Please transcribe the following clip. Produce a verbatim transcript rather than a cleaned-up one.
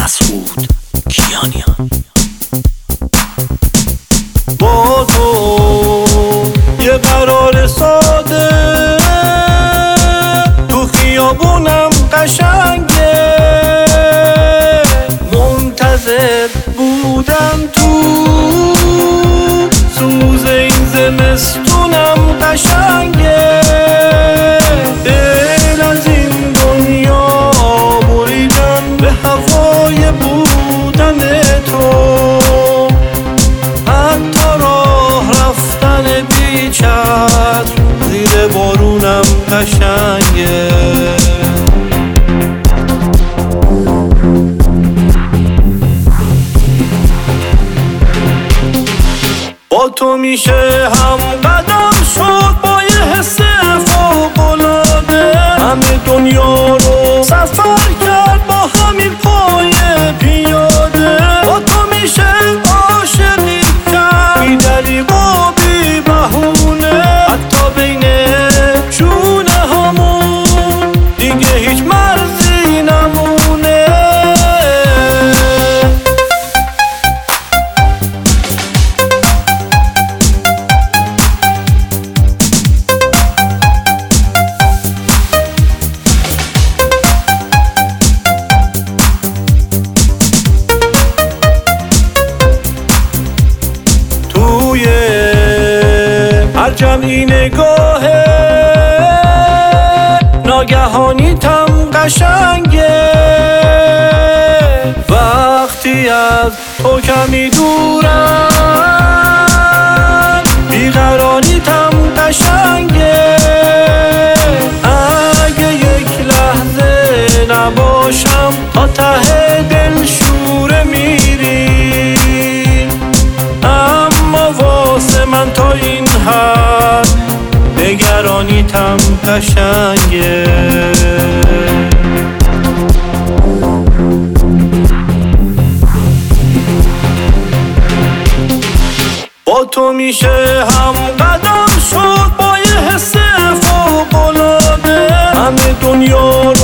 مسعود کیانیان. با تو یه قرار ساده تو خیابونم قشنگه، منتظر بودم تو سوز این زمستونم قشنگه. دل از این دنیا بریدم به هوای بودن تو، حتی راه رفتن بی‌چتر زیر بارونم قشنگه. با تو میشه هم قدم شد با یه حس فوق‌العاده، همه دنیا رو سفر کرد با همین پای پیاده. با تو میشه عاشقی کرد بی دلیل و بی بهونه، حتی بین شونه همون دیگه هیچ مرزی نمونه. هر جمعی نگاهه ناگهانی تم قشنگه، وقتی از تو کمی دورم بیقراری تم قشنگه. اگه یک لحظه نباشم تا ته دل شوره میری، اما واسه من تا این حد نگرانی تم قشنگه. با تو میشه هم قدم شد با یه حس فوق‌العاده، همه دنیا